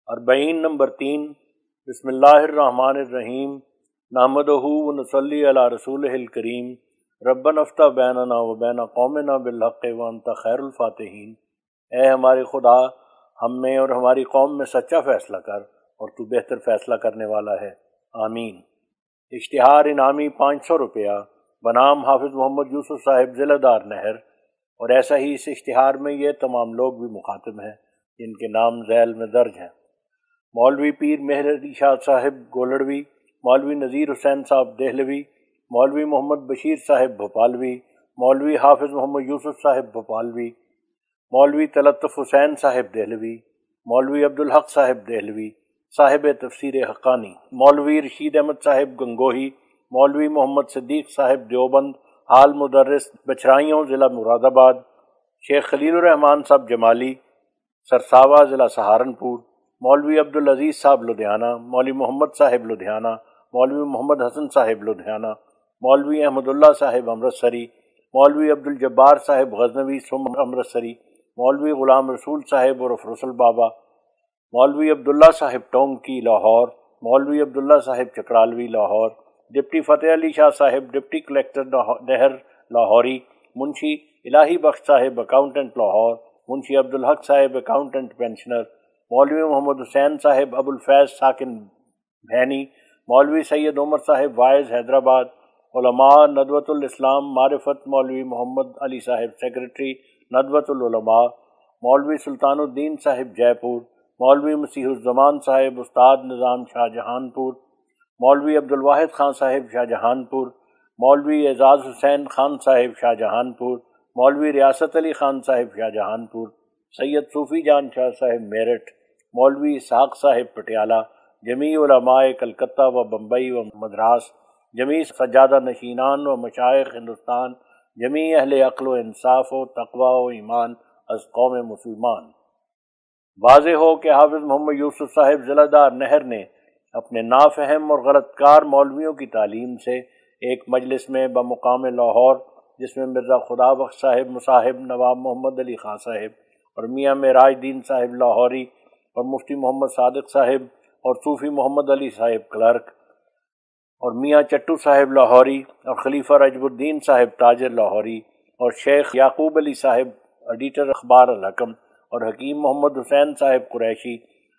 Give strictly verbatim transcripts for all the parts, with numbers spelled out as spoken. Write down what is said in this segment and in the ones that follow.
اربعین number تین بسم اللہ الرحمن الرحیم نحمدہ و نصلی علی رسولہ الکریم ربنا افتح بیننا و بین قومنا بالحق وانت خیر الفاتحین۔ اے ہمارے خدا، ہم میں اور ہماری قوم میں سچا فیصلہ کر اور تو بہتر فیصلہ کرنے والا ہے، آمین۔ اشتہار انعامی پانچ سو روپیہ بنام حافظ محمد یوسف صاحب ضلع دار نہر، اور ایسا ہی اس اشتہار میں یہ تمام لوگ بھی مخاطب ہیں جن کے نام ذیل میں درج ہیں: مولوی پیر مہر علی شاہ صاحب گولڑوی، مولوی نذیر حسین صاحب دہلوی، مولوی محمد بشیر صاحب بھوپالوی، مولوی حافظ محمد یوسف صاحب بھوپالوی، مولوی تلطف حسین صاحب دہلوی، مولوی عبدالحق صاحب دہلوی صاحب تفسیر حقانی، مولوی رشید احمد صاحب گنگوہی، مولوی محمد صدیق صاحب دیوبند حال مدرس بچرائیوں ضلع مراد آباد، شیخ خلیل الرحمان صاحب جمالی سرساوا ضلع سہارنپور، مولوی عبدالعزیز صاحب لدھیانہ، مولوی محمد صاحب لدھیانہ، مولوی محمد حسن صاحب لدھیانہ، مولوی احمد اللہ صاحب امرتسری، مولوی عبدالجبار صاحب غزنوی سم امرتسری، مولوی غلام رسول صاحب عرف رسول بابا، مولوی عبداللہ صاحب ٹونکی لاہور، مولوی عبداللہ صاحب چکرالوی لاہور، ڈپٹی فتح علی شاہ صاحب ڈپٹی کلیکٹر نہر لاہوری، منشی الہی بخش صاحب اکاؤنٹنٹ لاہور، منشی عبدالحق صاحب اکاؤنٹنٹ پینشنر، مولوی محمد حسین صاحب ابو الفیض ساکن بھینی، مولوی سید عمر صاحب وائز حیدرآباد، علماء ندوۃ الاسلام معرفت مولوی محمد علی صاحب سیکرٹری ندوۃ العلماء، مولوی سلطان الدین صاحب جے پور، مولوی مسیح الزمان صاحب استاد نظام شاہ جہان پور، مولوی عبدالواحد خان صاحب شاہ جہان پور، مولوی اعزاز حسین خان صاحب شاہ جہان پور، مولوی ریاست علی خان صاحب شاہ جہان پور، سید صوفی جان شاہ صاحب میرٹھ، مولوی اسحاق صاحب پٹیالہ، جمیع علماء کلکتہ و بمبئی و مدراس، جمیع سجادہ نشینان و مشائخ ہندوستان، جمیع اہل عقل و انصاف و تقوی و ایمان از قوم مسلمان۔ واضح ہو کہ حافظ محمد یوسف صاحب ضلع دار نہر نے اپنے نافہم اور غلط کار مولویوں کی تعلیم سے ایک مجلس میں بمقام لاہور، جس میں مرزا خدا بخش صاحب مصاحب، نواب محمد علی خان صاحب اور میاں معراج دین صاحب لاہوری اور مفتی محمد صادق صاحب اور صوفی محمد علی صاحب کلرک اور میاں چٹو صاحب لاہوری اور خلیفہ رجب الدین صاحب تاجر لاہوری اور شیخ یعقوب علی صاحب ایڈیٹر اخبار الحکم اور حکیم محمد حسین صاحب قریشی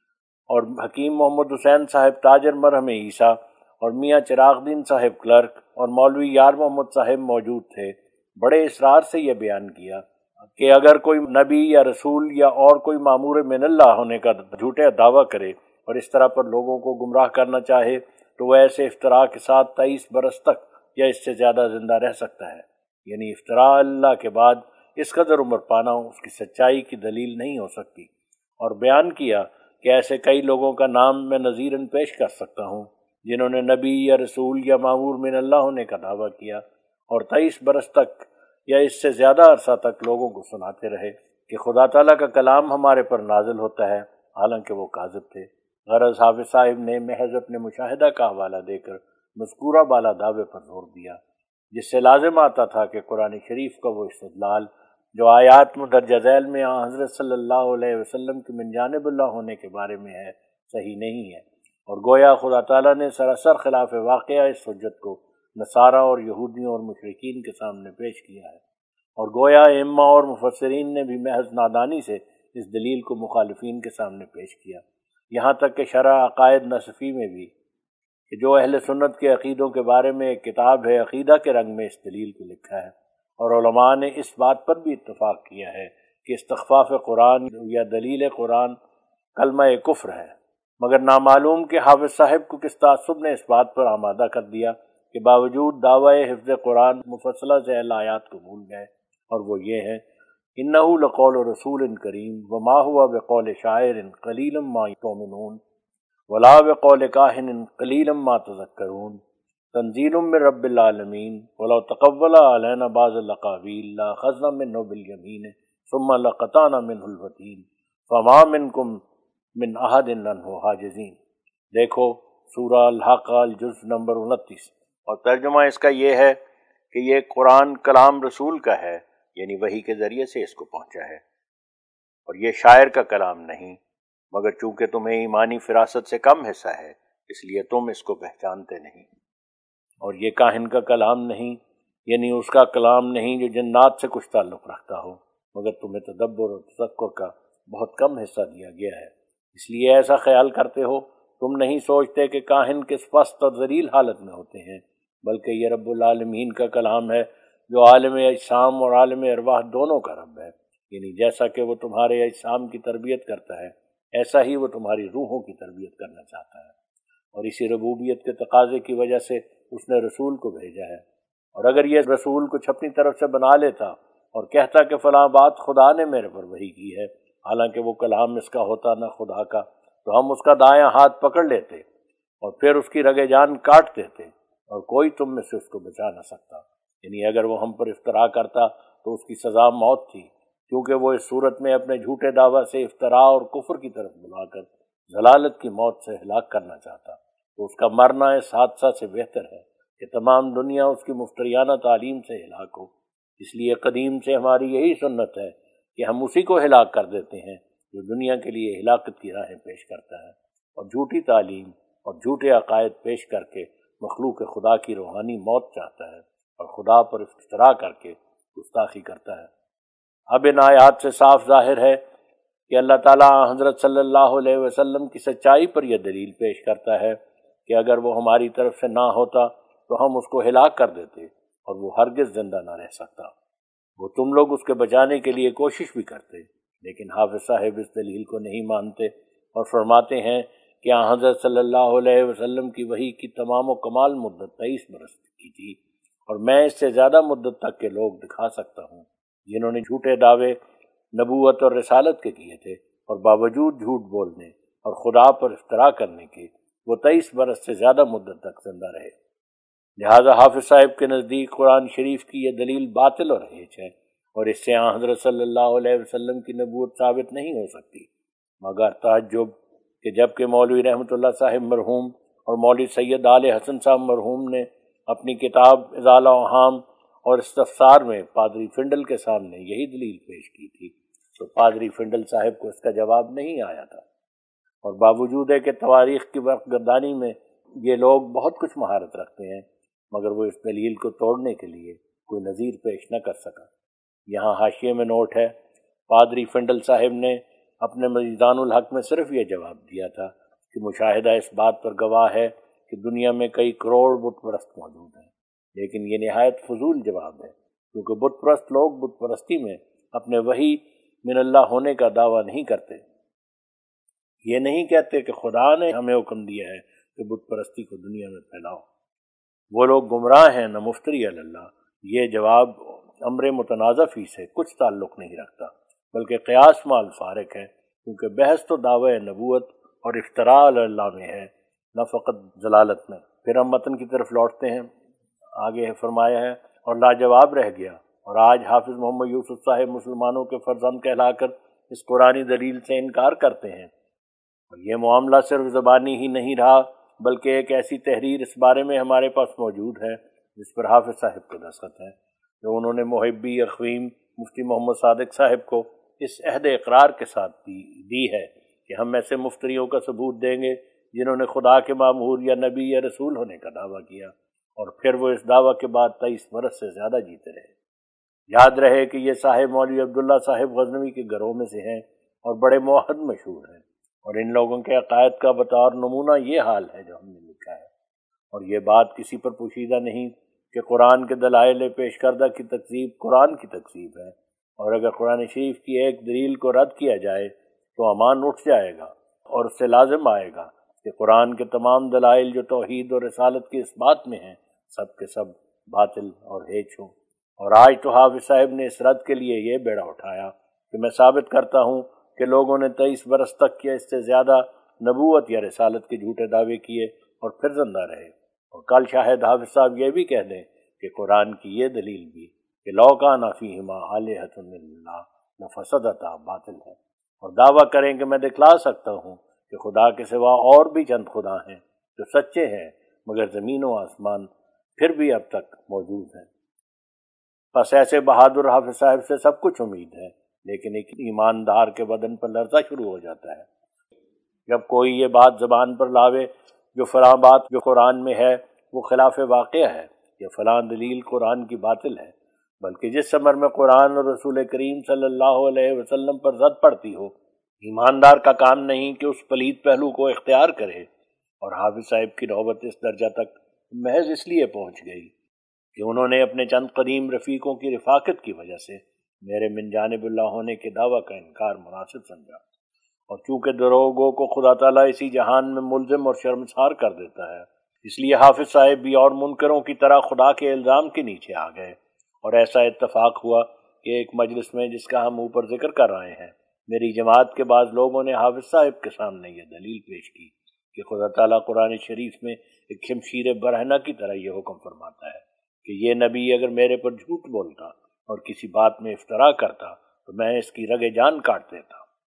اور حکیم محمد حسین صاحب تاجر مرہم عیسیٰ اور میاں چراغ دین صاحب کلرک اور مولوی یار محمد صاحب موجود تھے، بڑے اصرار سے یہ بیان کیا کہ اگر کوئی نبی یا رسول یا اور کوئی مامور من اللہ ہونے کا جھوٹے دعویٰ کرے اور اس طرح پر لوگوں کو گمراہ کرنا چاہے تو وہ ایسے افطراء کے ساتھ تیئیس برس تک یا اس سے زیادہ زندہ رہ سکتا ہے، یعنی افطراء اللہ کے بعد اس قدر عمر پانا اس کی سچائی کی دلیل نہیں ہو سکتی، اور بیان کیا کہ ایسے کئی لوگوں کا نام میں نظیراً پیش کر سکتا ہوں جنہوں نے نبی یا رسول یا مامور من اللہ ہونے کا دعویٰ کیا اور تیئیس برس تک یا اس سے زیادہ عرصہ تک لوگوں کو سناتے رہے کہ خدا تعالیٰ کا کلام ہمارے پر نازل ہوتا ہے، حالانکہ وہ کاذب تھے۔ غرض حافظ صاحب نے محض اپنے مشاہدہ کا حوالہ دے کر مذکورہ بالا دعوے پر زور دیا، جس سے لازم آتا تھا کہ قرآن شریف کا وہ استدلال جو آیات مندرجہ ذیل میں آن حضرت صلی اللہ علیہ وسلم کے من جانب اللہ ہونے کے بارے میں ہے، صحیح نہیں ہے، اور گویا خدا تعالیٰ نے سراسر خلاف واقعہ اس حجت کو نصارہ اور یہودیوں اور مشرکین کے سامنے پیش کیا ہے، اور گویا ائمہ اور مفسرین نے بھی محض نادانی سے اس دلیل کو مخالفین کے سامنے پیش کیا، یہاں تک کہ شرح عقائد نصفی میں بھی کہ جو اہل سنت کے عقیدوں کے بارے میں ایک کتاب ہے، عقیدہ کے رنگ میں اس دلیل کو لکھا ہے، اور علماء نے اس بات پر بھی اتفاق کیا ہے کہ استخفاف قرآن یا دلیل قرآن کلمہ کفر ہے، مگر نامعلوم کہ حافظ صاحب کو کس تعصب نے اس بات پر آمادہ کر دیا کہ باوجود دعوی حفظ قرآن مفصلہ ذیل آیات کو بھول گئے، اور وہ یہ ہے: انہ لقول رسول کریم وما هو بقول شاعر قلیلا ما تؤمنون ولا بقول کاہن قلیلا ما تذکرون تنزیل من رب العالمین ولو تقول علینا بعض الاقاویل لاخذنا منه بالیمین ثم لقطعنا منه الوتین فما منکم من احد عنہ حاجزین۔ دیکھو سورہ الحاقہ الجزء نمبر انتیس، اور ترجمہ اس کا یہ ہے کہ یہ قرآن کلام رسول کا ہے، یعنی وحی کے ذریعے سے اس کو پہنچا ہے، اور یہ شاعر کا کلام نہیں، مگر چونکہ تمہیں ایمانی فراست سے کم حصہ ہے اس لیے تم اس کو پہچانتے نہیں۔ اور یہ کاہن کا کلام نہیں، یعنی اس کا کلام نہیں جو جنات سے کچھ تعلق رکھتا ہو، مگر تمہیں تدبر اور تفکر کا بہت کم حصہ دیا گیا ہے، اس لیے ایسا خیال کرتے ہو۔ تم نہیں سوچتے کہ کاہن کس پست اور ذلیل حالت میں ہوتے ہیں، بلکہ یہ رب العالمین کا کلام ہے جو عالم اجسام اور عالم ارواح دونوں کا رب ہے، یعنی جیسا کہ وہ تمہارے اجسام کی تربیت کرتا ہے ایسا ہی وہ تمہاری روحوں کی تربیت کرنا چاہتا ہے، اور اسی ربوبیت کے تقاضے کی وجہ سے اس نے رسول کو بھیجا ہے۔ اور اگر یہ رسول کچھ اپنی طرف سے بنا لیتا اور کہتا کہ فلاں بات خدا نے میرے پر وحی کی ہے، حالانکہ وہ کلام اس کا ہوتا نہ خدا کا، تو ہم اس کا دایاں ہاتھ پکڑ لیتے اور پھر اس کی رگے جان کاٹ دیتے، اور کوئی تم میں سے اس کو بچا نہ سکتا۔ یعنی اگر وہ ہم پر افترا کرتا تو اس کی سزا موت تھی، کیونکہ وہ اس صورت میں اپنے جھوٹے دعویٰ سے افترا اور کفر کی طرف بلا کر ضلالت کی موت سے ہلاک کرنا چاہتا، تو اس کا مرنا اس حادثہ سے بہتر ہے کہ تمام دنیا اس کی مفتریانہ تعلیم سے ہلاک ہو۔ اس لیے قدیم سے ہماری یہی سنت ہے کہ ہم اسی کو ہلاک کر دیتے ہیں جو دنیا کے لیے ہلاکت کی راہیں پیش کرتا ہے اور جھوٹی تعلیم اور جھوٹے عقائد پیش کر کے مخلوق خدا کی روحانی موت چاہتا ہے اور خدا پر افترا کر کے گستاخی کرتا ہے۔ اب ان آیات سے صاف ظاہر ہے کہ اللہ تعالیٰ حضرت صلی اللہ علیہ وسلم کی سچائی پر یہ دلیل پیش کرتا ہے کہ اگر وہ ہماری طرف سے نہ ہوتا تو ہم اس کو ہلاک کر دیتے اور وہ ہرگز زندہ نہ رہ سکتا۔ وہ تم لوگ اس کے بچانے کے لیے کوشش بھی کرتے، لیکن حافظ صاحب اس دلیل کو نہیں مانتے اور فرماتے ہیں کہ حضرت صلی اللہ علیہ وسلم کی وحی کی تمام و کمال مدت تیئیس برس کی تھی، اور میں اس سے زیادہ مدت تک کے لوگ دکھا سکتا ہوں جنہوں نے جھوٹے دعوے نبوت اور رسالت کے کیے تھے، اور باوجود جھوٹ بولنے اور خدا پر افترا کرنے کے وہ تیئیس برس سے زیادہ مدت تک زندہ رہے۔ لہذا حافظ صاحب کے نزدیک قرآن شریف کی یہ دلیل باطل اور ہیچ ہے، اور اس سے حضرت صلی اللہ علیہ وسلم کی نبوت ثابت نہیں ہو سکتی، مگر تعجب کہ جب کہ مولوی رحمۃ اللہ صاحب مرحوم اور مولوی سید آل حسن صاحب مرحوم نے اپنی کتاب ازالہ اوہام اور استفسار میں پادری فنڈل کے سامنے یہی دلیل پیش کی تھی، تو پادری فنڈل صاحب کو اس کا جواب نہیں آیا تھا، اور باوجود ہے کہ تواریخ کی برق گردانی میں یہ لوگ بہت کچھ مہارت رکھتے ہیں، مگر وہ اس دلیل کو توڑنے کے لیے کوئی نظیر پیش نہ کر سکا۔ یہاں حاشیے میں نوٹ ہے، پادری فنڈل صاحب نے اپنے میزان الحق میں صرف یہ جواب دیا تھا کہ مشاہدہ اس بات پر گواہ ہے کہ دنیا میں کئی کروڑ بت پرست موجود ہیں، لیکن یہ نہایت فضول جواب ہے، کیونکہ بت پرست لوگ بت پرستی میں اپنے وحی من اللہ ہونے کا دعویٰ نہیں کرتے۔ یہ نہیں کہتے کہ خدا نے ہمیں حکم دیا ہے کہ بت پرستی کو دنیا میں پھیلاؤ۔ وہ لوگ گمراہ ہیں نہ مفتری علی اللہ۔ یہ جواب امر متنازع فی سے کچھ تعلق نہیں رکھتا، بلکہ قیاس مع الفارق ہے، کیونکہ بحث تو دعوی نبوت اور افتراء علی اللہ میں ہے، نہ فقط ضلالت میں۔ پھر ہم متن کی طرف لوٹتے ہیں۔ آگے فرمایا ہے، اور لاجواب رہ گیا، اور آج حافظ محمد یوسف صاحب مسلمانوں کے فرزند کہلا کر اس قرآنی دلیل سے انکار کرتے ہیں، اور یہ معاملہ صرف زبانی ہی نہیں رہا بلکہ ایک ایسی تحریر اس بارے میں ہمارے پاس موجود ہے جس پر حافظ صاحب کا دستخط ہے، جو انہوں نے محبی اخویم مفتی محمد صادق صاحب کو اس عہد اقرار کے ساتھ دی, دی ہے کہ ہم ایسے مفتریوں کا ثبوت دیں گے جنہوں نے خدا کے مامور یا نبی یا رسول ہونے کا دعویٰ کیا، اور پھر وہ اس دعویٰ کے بعد تیئیس برس سے زیادہ جیتے رہے۔ یاد رہے کہ یہ صاحب مولوی عبداللہ صاحب غزنوی کے گھروں میں سے ہیں اور بڑے موحد مشہور ہیں، اور ان لوگوں کے عقائد کا بطور نمونہ یہ حال ہے جو ہم نے لکھا ہے، اور یہ بات کسی پر پوشیدہ نہیں کہ قرآن کے دلائل پیش کردہ کی تکذیب قرآن کی تکذیب ہے، اور اگر قرآن شریف کی ایک دلیل کو رد کیا جائے تو امان اٹھ جائے گا، اور اس سے لازم آئے گا کہ قرآن کے تمام دلائل جو توحید اور رسالت کی اس بات میں ہیں سب کے سب باطل اور ہیچ ہوں۔ اور آج تو حافظ صاحب نے اس رد کے لیے یہ بیڑا اٹھایا کہ میں ثابت کرتا ہوں کہ لوگوں نے تیئیس برس تک یا اس سے زیادہ نبوت یا رسالت کے جھوٹے دعوے کیے اور پھر زندہ رہے، اور کل شاہد حافظ صاحب یہ بھی کہہ دیں کہ قرآن کی یہ دلیل بھی کہ لو کان فیہما آلہۃ الا اللہ لفسدتا باطل ہے، اور دعویٰ کریں کہ میں دکھلا سکتا ہوں کہ خدا کے سوا اور بھی چند خدا ہیں جو سچے ہیں، مگر زمین و آسمان پھر بھی اب تک موجود ہیں۔ بس ایسے بہادر حافظ صاحب سے سب کچھ امید ہے، لیکن ایک ایماندار کے بدن پر لرزہ شروع ہو جاتا ہے جب کوئی یہ بات زبان پر لاوے جو فلاں بات جو قرآن میں ہے وہ خلاف واقعہ ہے یا فلاں دلیل قرآن کی باطل ہے، بلکہ جس عمر میں قرآن اور رسول کریم صلی اللہ علیہ وسلم پر زد پڑتی ہو، ایماندار کا کام نہیں کہ اس پلید پہلو کو اختیار کرے۔ اور حافظ صاحب کی نوبت اس درجہ تک محض اس لیے پہنچ گئی کہ انہوں نے اپنے چند قدیم رفیقوں کی رفاقت کی وجہ سے میرے من جانب اللہ ہونے کے دعویٰ کا انکار مناسب سمجھا، اور چونکہ دروغوں کو خدا تعالیٰ اسی جہان میں ملزم اور شرمسار کر دیتا ہے، اس لیے حافظ صاحب بھی اور منکروں کی طرح خدا کے الزام کے نیچے آ گئے۔ اور ایسا اتفاق ہوا کہ ایک مجلس میں جس کا ہم اوپر ذکر کر رہے ہیں، میری جماعت کے بعض لوگوں نے حافظ صاحب کے سامنے یہ دلیل پیش کی کہ خدا تعالیٰ قرآن شریف میں ایک شمشیر برہنہ کی طرح یہ حکم فرماتا ہے کہ یہ نبی اگر میرے پر جھوٹ بولتا اور کسی بات میں افترا کرتا تو میں اس کی رگِ جان کاٹ دیتا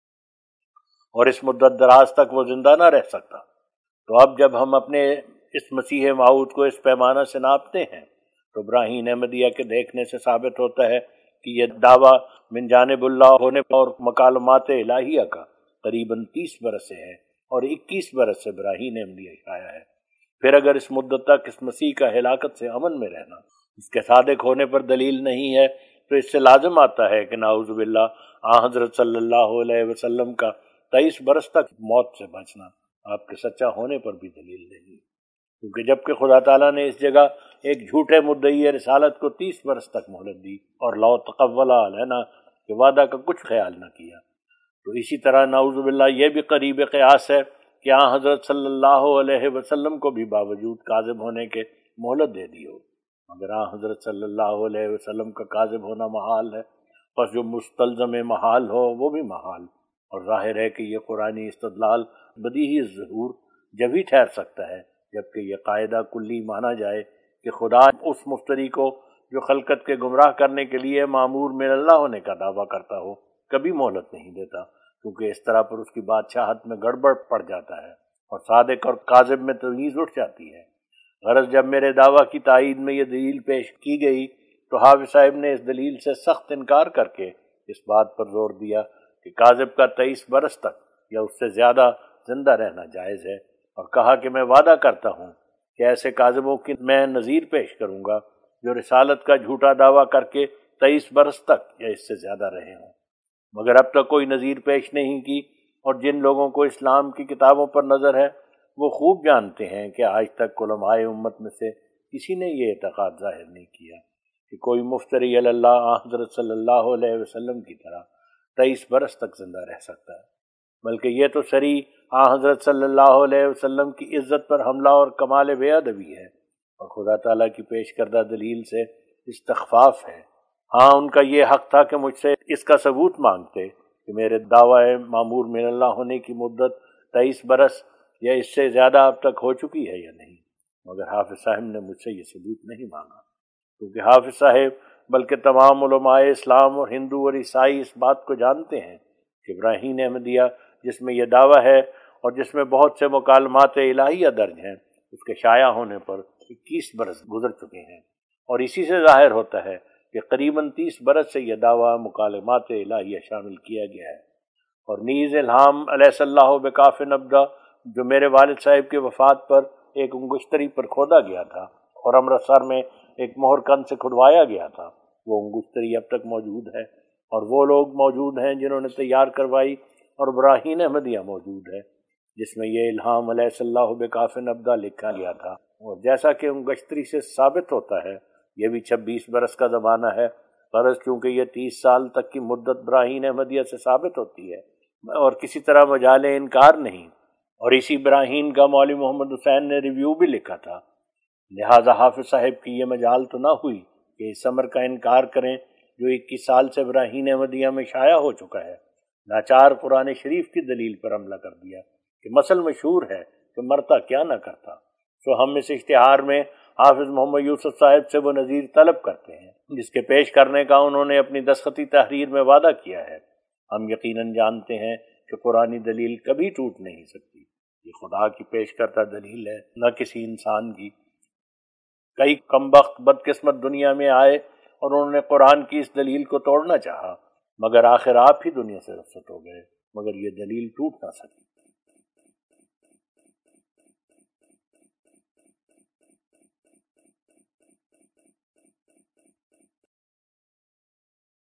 اور اس مدت دراز تک وہ زندہ نہ رہ سکتا۔ تو اب جب ہم اپنے اس مسیح موعود کو اس پیمانہ سے ناپتے ہیں تو براہین احمدیہ کے دیکھنے سے ثابت ہوتا ہے کہ یہ دعویٰ من جانب اللہ ہونے اور مکالمات الہیہ کا قریباً تیس برس سے ہے اور اکیس برس سے براہین احمدیہ شائع ہے۔ پھر اگر اس مدت تک اس مسیح کا ہلاکت سے امن میں رہنا اس کے صادق ہونے پر دلیل نہیں ہے تو اس سے لازم آتا ہے کہ نعوذ باللہ آن حضرت صلی اللہ علیہ وسلم کا تیئیس برس تک موت سے بچنا آپ کے سچا ہونے پر بھی دلیل نہیں، کیونکہ جبکہ خدا تعالیٰ نے اس جگہ ایک جھوٹے مدعی رسالت کو تیس برس تک مہلت دی اور لو تقولا علینا کہ وعدہ کا کچھ خیال نہ کیا، تو اسی طرح نعوذ باللہ یہ بھی قریب قیاس ہے کہ آن حضرت صلی اللہ علیہ وسلم کو بھی باوجود کاذب ہونے کے مہلت دے دی ہو، مگر آن حضرت صلی اللہ علیہ وسلم کا کاذب ہونا محال ہے، پس جو مستلزم محال ہو وہ بھی محال، اور ظاہر ہے کہ یہ قرآنی استدلال بدیہی ظہور جب ہی ٹھہر سکتا ہے جبکہ یہ قاعدہ کلی مانا جائے کہ خدا اس مفتری کو جو خلقت کے گمراہ کرنے کے لیے معمور من اللہ ہونے کا دعویٰ کرتا ہو کبھی مہلت نہیں دیتا، کیونکہ اس طرح پر اس کی بادشاہت میں گڑبڑ پڑ جاتا ہے اور صادق اور کاذب میں تمیز اٹھ جاتی ہے۔ غرض جب میرے دعویٰ کی تائید میں یہ دلیل پیش کی گئی تو حافظ صاحب نے اس دلیل سے سخت انکار کر کے اس بات پر زور دیا کہ کاذب کا تیئیس برس تک یا اس سے زیادہ زندہ رہنا جائز ہے، اور کہا کہ میں وعدہ کرتا ہوں کہ ایسے کاذبوں کی میں نظیر پیش کروں گا جو رسالت کا جھوٹا دعویٰ کر کے تیئیس برس تک یا اس سے زیادہ رہے ہوں، مگر اب تک کوئی نظیر پیش نہیں کی، اور جن لوگوں کو اسلام کی کتابوں پر نظر ہے وہ خوب جانتے ہیں کہ آج تک علماء امت میں سے کسی نے یہ اعتقاد ظاہر نہیں کیا کہ کوئی مفتری علی اللہ حضرت صلی اللہ علیہ وسلم کی طرح تیئیس برس تک زندہ رہ سکتا ہے، بلکہ یہ تو صریح آن حضرت صلی اللہ علیہ وسلم کی عزت پر حملہ اور کمال بے ادبی ہے، اور خدا تعالیٰ کی پیش کردہ دلیل سے استخفاف ہے۔ ہاں ان کا یہ حق تھا کہ مجھ سے اس کا ثبوت مانگتے کہ میرے دعوی معمور من اللہ ہونے کی مدت تیئیس برس یا اس سے زیادہ اب تک ہو چکی ہے یا نہیں، مگر حافظ صاحب نے مجھ سے یہ ثبوت نہیں مانگا، کیونکہ حافظ صاحب بلکہ تمام علماء اسلام اور ہندو اور عیسائی اس بات کو جانتے ہیں کہ براہین احمدیہ جس میں یہ دعویٰ ہے اور جس میں بہت سے مکالمات الہیہ درج ہیں اس کے شائع ہونے پر اکیس برس گزر چکے ہیں، اور اسی سے ظاہر ہوتا ہے کہ قریباً تیس برس سے یہ دعویٰ مکالمات الہیہ شامل کیا گیا ہے۔ اور نیز الہام علیہ اللہ بکاف نبدا جو میرے والد صاحب کی وفات پر ایک انگشتری پر کھودا گیا تھا اور امرتسر میں ایک مہر کن سے کھدوایا گیا تھا، وہ انگشتری اب تک موجود ہے، اور وہ لوگ موجود ہیں جنہوں نے تیار کروائی، اور براہین احمدیہ موجود ہے جس میں یہ الہام علیہ اللہ بکاف نبدا لکھا گیا تھا، اور جیسا کہ انگشتری سے ثابت ہوتا ہے یہ بھی چھبیس برس کا زمانہ ہے، غرض چونکہ یہ تیس سال تک کی مدت براہین احمدیہ سے ثابت ہوتی ہے اور کسی طرح مجال انکار نہیں، اور اسی براہین کا مولوی محمد حسین نے ریویو بھی لکھا تھا، لہٰذا حافظ صاحب کی یہ مجال تو نہ ہوئی کہ اس امر کا انکار کریں جو اکیس سال سے براہین احمدیہ میں شائع ہو چکا ہے۔ لاچار قرآن شریف کی دلیل پر حملہ کر دیا کہ مسل مشہور ہے کہ مرتا کیا نہ کرتا، سو ہم اس اشتہار میں حافظ محمد یوسف صاحب سے وہ نظیر طلب کرتے ہیں جس کے پیش کرنے کا انہوں نے اپنی دستخطی تحریر میں وعدہ کیا ہے۔ ہم یقیناً جانتے ہیں کہ قرآنی دلیل کبھی ٹوٹ نہیں سکتی، یہ خدا کی پیش کردہ دلیل ہے نہ کسی انسان کی۔ کئی کمبخت بدقسمت دنیا میں آئے اور انہوں نے قرآن کی اس دلیل کو توڑنا چاہا، مگر آخر آپ ہی دنیا سے رخصت ہو گئے، مگر یہ دلیل ٹوٹ نہ سکی۔